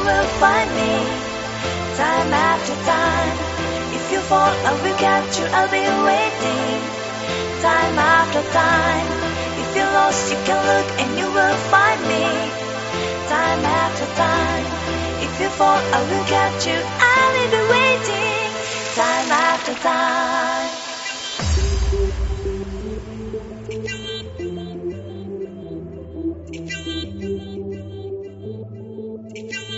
will find me. Time after time. If you fall, I will catch you, I'll be waiting. Time after time. If you're lost, you can look and you will find me. Time after time. If you fall, I will catch you, I'll be waiting. Time after time. If you